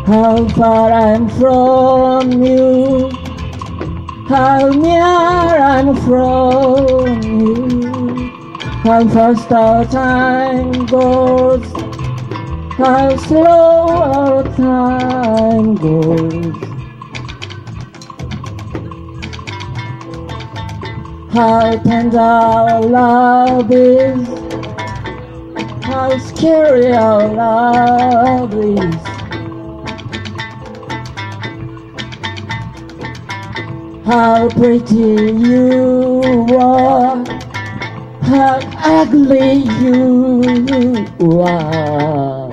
How far I'm from you, how near I'm from you, how fast our time goes, how slow our time goes. How tender our love is, how scary our love is. How pretty you are, how ugly you are.